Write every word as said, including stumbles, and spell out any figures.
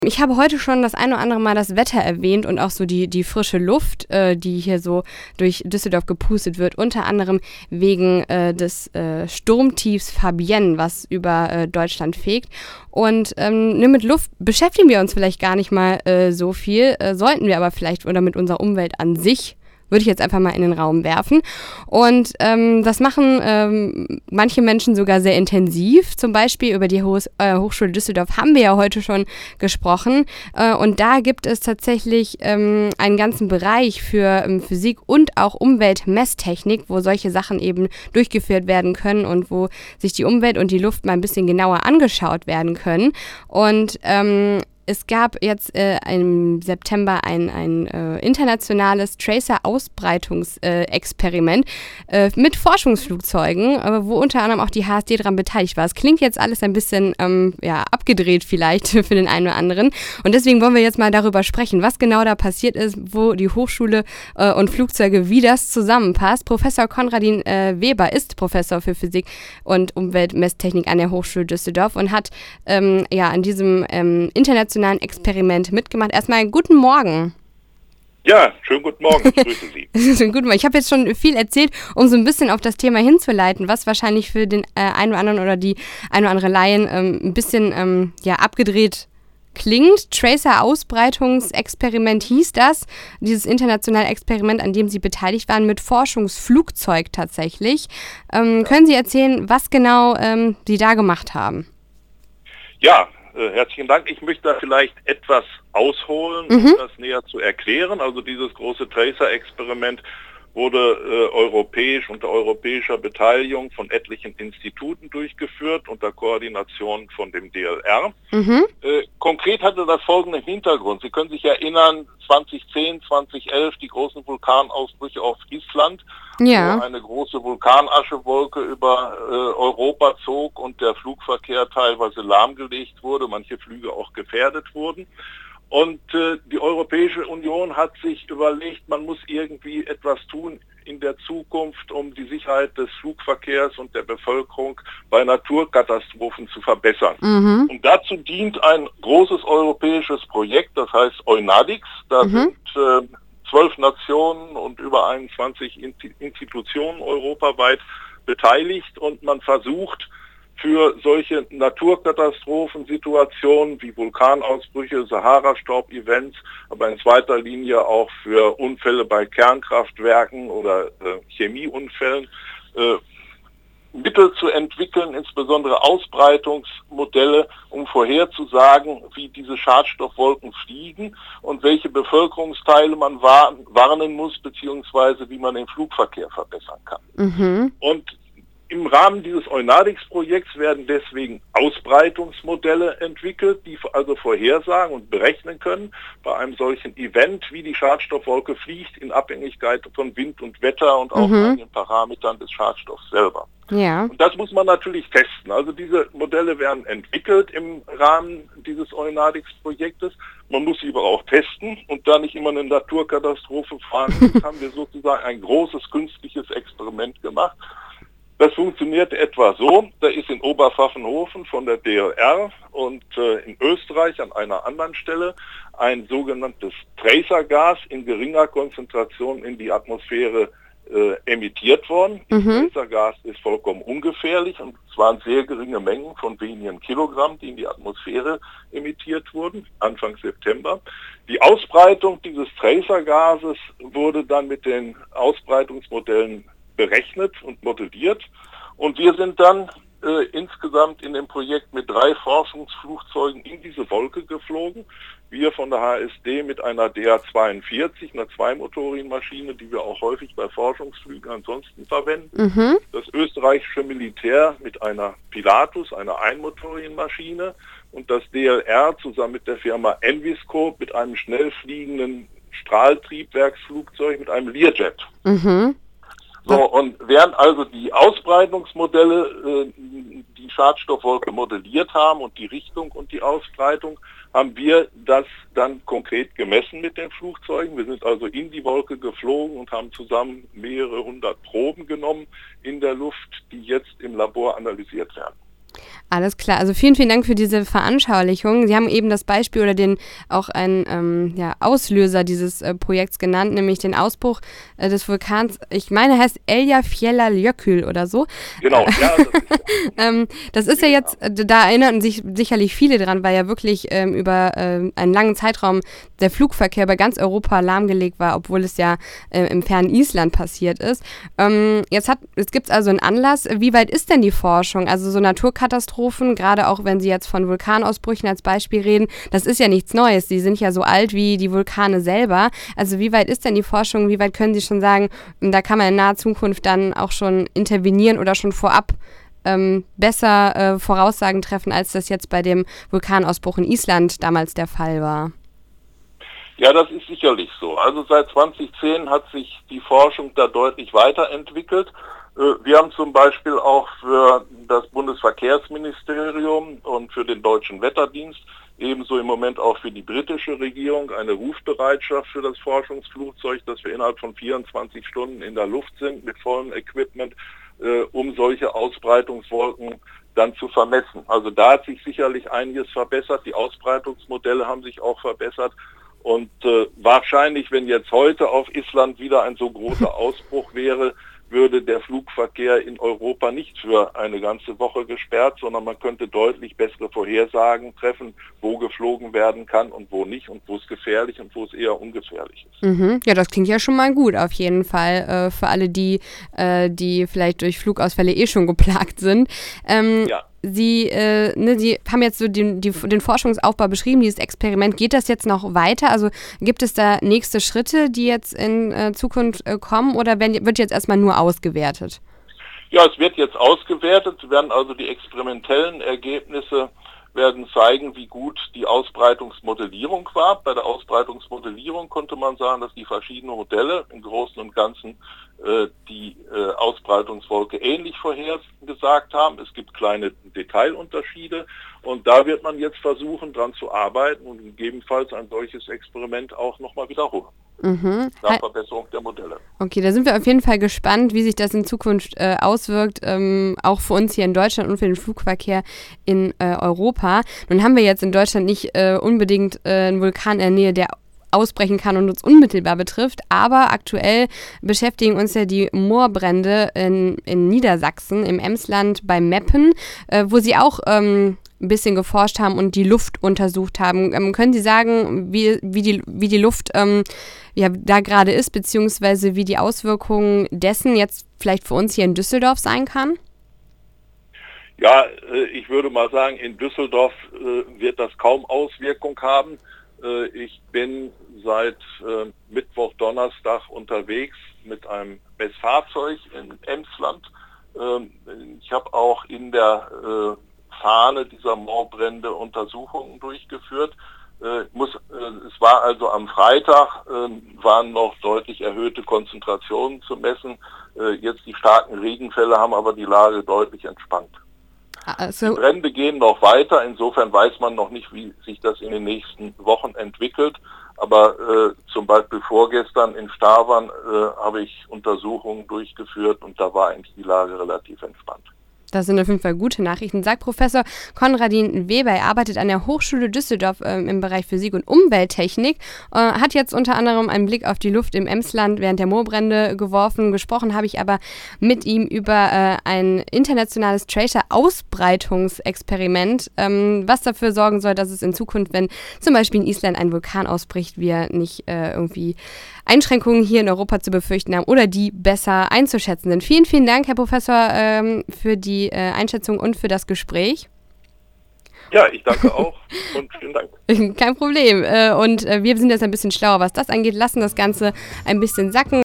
Ich habe heute schon das ein oder andere Mal das Wetter erwähnt und auch so die, die frische Luft, äh, die hier so durch Düsseldorf gepustet wird, unter anderem wegen äh, des äh, Sturmtiefs Fabienne, was über äh, Deutschland fegt. Und ähm, ne, mit Luft beschäftigen wir uns vielleicht gar nicht mal äh, so viel, äh, sollten wir aber vielleicht, oder mit unserer Umwelt an sich, würde ich jetzt einfach mal in den Raum werfen. Und ähm, das machen ähm, manche Menschen sogar sehr intensiv. Zum Beispiel über die Ho- äh, Hochschule Düsseldorf haben wir ja heute schon gesprochen. Äh, und da gibt es tatsächlich ähm, einen ganzen Bereich für ähm, Physik und auch Umweltmesstechnik, wo solche Sachen eben durchgeführt werden können und wo sich die Umwelt und die Luft mal ein bisschen genauer angeschaut werden können. Und ähm, Es gab jetzt äh, im September ein, ein äh, internationales Tracer-Ausbreitungsexperiment äh, äh, mit Forschungsflugzeugen, äh, wo unter anderem auch die H S D daran beteiligt war. Es klingt jetzt alles ein bisschen ähm, ja, abgedreht vielleicht für den einen oder anderen. Und deswegen wollen wir jetzt mal darüber sprechen, was genau da passiert ist, wo die Hochschule äh, und Flugzeuge, wie das zusammenpasst. Professor Konradin äh, Weber ist Professor für Physik und Umweltmesstechnik an der Hochschule Düsseldorf und hat ähm, ja an diesem ähm, internationalen Experiment mitgemacht. Erstmal guten Morgen. Ja, schönen guten Morgen, ich grüße Sie. Guten Morgen. Ich habe jetzt schon viel erzählt, um so ein bisschen auf das Thema hinzuleiten, was wahrscheinlich für den äh, einen oder anderen oder die ein oder andere Laien ähm, ein bisschen ähm, ja, abgedreht klingt. Tracer-Ausbreitungsexperiment hieß das, dieses internationale Experiment, an dem Sie beteiligt waren, mit Forschungsflugzeug tatsächlich. Ähm, ja. Können Sie erzählen, was genau ähm, Sie da gemacht haben? Ja, Äh, herzlichen Dank. Ich möchte da vielleicht etwas ausholen, um mhm. das näher zu erklären. Also dieses große Tracer-Experiment wurde äh, europäisch unter europäischer Beteiligung von etlichen Instituten durchgeführt, unter Koordination von dem D L R. Mhm. Äh, konkret hatte das folgenden Hintergrund. Sie können sich erinnern, zwanzig zehn, zwanzig elf, die großen Vulkanausbrüche auf Island, ja. wo eine große Vulkanaschewolke über äh, Europa zog und der Flugverkehr teilweise lahmgelegt wurde, manche Flüge auch gefährdet wurden. Und äh, die Europäische Union hat sich überlegt, man muss irgendwie etwas tun in der Zukunft, um die Sicherheit des Flugverkehrs und der Bevölkerung bei Naturkatastrophen zu verbessern. Mhm. Und dazu dient ein großes europäisches Projekt, das heißt EUNADIX. Da mhm. sind äh, zwölf Nationen und über einundzwanzig Institutionen europaweit beteiligt und man versucht, für solche Naturkatastrophensituationen wie Vulkanausbrüche, Sahara-Staub-Events, aber in zweiter Linie auch für Unfälle bei Kernkraftwerken oder äh, Chemieunfällen, äh, Mittel zu entwickeln, insbesondere Ausbreitungsmodelle, um vorherzusagen, wie diese Schadstoffwolken fliegen und welche Bevölkerungsteile man war- warnen muss, beziehungsweise wie man den Flugverkehr verbessern kann. Mhm. Und im Rahmen dieses EUNADIX-Projekts werden deswegen Ausbreitungsmodelle entwickelt, die also vorhersagen und berechnen können bei einem solchen Event, wie die Schadstoffwolke fliegt, in Abhängigkeit von Wind und Wetter und auch mhm. einigen Parametern des Schadstoffs selber. Ja. Und das muss man natürlich testen. Also diese Modelle werden entwickelt im Rahmen dieses EUNADIX-Projektes. Man muss sie aber auch testen und da nicht immer eine Naturkatastrophe fahren, haben wir sozusagen ein großes künstliches Experiment gemacht. Das funktioniert etwa so, da ist in Oberpfaffenhofen von der D L R und äh, in Österreich an einer anderen Stelle ein sogenanntes Tracer-Gas in geringer Konzentration in die Atmosphäre äh, emittiert worden. Mhm. Das Tracer-Gas ist vollkommen ungefährlich und es waren sehr geringe Mengen von wenigen Kilogramm, die in die Atmosphäre emittiert wurden, Anfang September. Die Ausbreitung dieses Tracer-Gases wurde dann mit den Ausbreitungsmodellen berechnet und modelliert und wir sind dann äh, insgesamt in dem Projekt mit drei Forschungsflugzeugen in diese Wolke geflogen. Wir von der H S D mit einer D A zweiundvierzig, einer Zweimotorenmaschine, die wir auch häufig bei Forschungsflügen ansonsten verwenden. Mhm. Das österreichische Militär mit einer Pilatus, einer Einmotorenmaschine und das D L R zusammen mit der Firma Enviscope mit einem schnell fliegenden Strahltriebwerksflugzeug mit einem Learjet. Mhm. So, und während also die Ausbreitungsmodelle äh, die Schadstoffwolke modelliert haben und die Richtung und die Ausbreitung, haben wir das dann konkret gemessen mit den Flugzeugen. Wir sind also in die Wolke geflogen und haben zusammen mehrere hundert Proben genommen in der Luft, die jetzt im Labor analysiert werden. Alles klar, also vielen, vielen Dank für diese Veranschaulichung. Sie haben eben das Beispiel oder den auch einen ähm, ja, Auslöser dieses äh, Projekts genannt, nämlich den Ausbruch äh, des Vulkans, ich meine, heißt Eyjafjallajökull oder so. Genau, ja. Das ist, ähm, das ist ja jetzt, äh, da erinnern sich sicherlich viele dran, weil ja wirklich ähm, über äh, einen langen Zeitraum der Flugverkehr bei ganz Europa lahmgelegt war, obwohl es ja äh, im fernen Island passiert ist. Ähm, jetzt hat, jetzt gibt es also einen Anlass. Wie weit ist denn die Forschung? Also so Naturkatastrophen, gerade auch wenn Sie jetzt von Vulkanausbrüchen als Beispiel reden, das ist ja nichts Neues. Die sind ja so alt wie die Vulkane selber. Also wie weit ist denn die Forschung? Wie weit können Sie schon sagen, da kann man in naher Zukunft dann auch schon intervenieren oder schon vorab ähm, besser äh, Voraussagen treffen, als das jetzt bei dem Vulkanausbruch in Island damals der Fall war? Ja, das ist sicherlich so. Also seit zweitausendzehn hat sich die Forschung da deutlich weiterentwickelt. Wir haben zum Beispiel auch für das Bundesverkehrsministerium und für den Deutschen Wetterdienst, ebenso im Moment auch für die britische Regierung, eine Rufbereitschaft für das Forschungsflugzeug, dass wir innerhalb von vierundzwanzig Stunden in der Luft sind mit vollem Equipment, äh, um solche Ausbreitungswolken dann zu vermessen. Also da hat sich sicherlich einiges verbessert. Die Ausbreitungsmodelle haben sich auch verbessert. Und äh, wahrscheinlich, wenn jetzt heute auf Island wieder ein so großer Ausbruch wäre, würde der Flugverkehr in Europa nicht für eine ganze Woche gesperrt, sondern man könnte deutlich bessere Vorhersagen treffen, wo geflogen werden kann und wo nicht und wo es gefährlich und wo es eher ungefährlich ist. Mhm. Ja, das klingt ja schon mal gut, auf jeden Fall, äh, für alle die, äh, die vielleicht durch Flugausfälle eh schon geplagt sind. Ähm, ja. Sie, äh, ne, Sie haben jetzt so den, die, den Forschungsaufbau beschrieben, dieses Experiment. Geht das jetzt noch weiter? Also gibt es da nächste Schritte, die jetzt in äh, Zukunft äh, kommen, oder werden, wird jetzt erstmal nur ausgewertet? Ja, es wird jetzt ausgewertet, werden also die experimentellen Ergebnisse werden zeigen, wie gut die Ausbreitungsmodellierung war. Bei der Ausbreitungsmodellierung konnte man sagen, dass die verschiedenen Modelle im Großen und Ganzen äh, die äh, Ausbreitungswolke ähnlich vorhergesagt haben. Es gibt kleine Detailunterschiede und da wird man jetzt versuchen, dran zu arbeiten und gegebenenfalls ein solches Experiment auch nochmal wiederholen. Mhm. Nach Verbesserung der Modelle. Okay, da sind wir auf jeden Fall gespannt, wie sich das in Zukunft äh, auswirkt, ähm, auch für uns hier in Deutschland und für den Flugverkehr in äh, Europa. Nun haben wir jetzt in Deutschland nicht äh, unbedingt äh, einen Vulkan in der Nähe, der ausbrechen kann und uns unmittelbar betrifft, aber aktuell beschäftigen uns ja die Moorbrände in, in Niedersachsen, im Emsland bei Meppen, äh, wo Sie auch ähm, ein bisschen geforscht haben und die Luft untersucht haben. Ähm, können Sie sagen, wie, wie, die, wie die Luft ähm, ja, da gerade ist, beziehungsweise wie die Auswirkungen dessen jetzt vielleicht für uns hier in Düsseldorf sein kann? Ja, äh, ich würde mal sagen, in Düsseldorf äh, wird das kaum Auswirkung haben. Äh, ich bin seit äh, Mittwoch, Donnerstag unterwegs mit einem Messfahrzeug in Emsland. Ähm, ich habe auch in der äh, Fahne dieser Moorbrände Untersuchungen durchgeführt. Äh, muss, äh, es war also am Freitag, äh, waren noch deutlich erhöhte Konzentrationen zu messen. Äh, jetzt die starken Regenfälle haben aber die Lage deutlich entspannt. Also, die Brände gehen noch weiter, insofern weiß man noch nicht, wie sich das in den nächsten Wochen entwickelt. Aber äh, zum Beispiel vorgestern in Stavern äh, habe ich Untersuchungen durchgeführt und da war eigentlich die Lage relativ entspannt. Das sind auf jeden Fall gute Nachrichten, sagt Professor Konradin Weber. Er arbeitet an der Hochschule Düsseldorf ähm, im Bereich Physik und Umwelttechnik, äh, hat jetzt unter anderem einen Blick auf die Luft im Emsland während der Moorbrände geworfen. Gesprochen habe ich aber mit ihm über äh, ein internationales Tracer-Ausbreitungsexperiment, ähm, was dafür sorgen soll, dass es in Zukunft, wenn zum Beispiel in Island ein Vulkan ausbricht, wir nicht äh, irgendwie Einschränkungen hier in Europa zu befürchten haben oder die besser einzuschätzen sind. Vielen, vielen Dank, Herr Professor, ähm, für die äh, Einschätzung und für das Gespräch. Ja, ich danke auch und vielen Dank. Kein Problem. Äh, und äh, wir sind jetzt ein bisschen schlauer, was das angeht, lassen das Ganze ein bisschen sacken.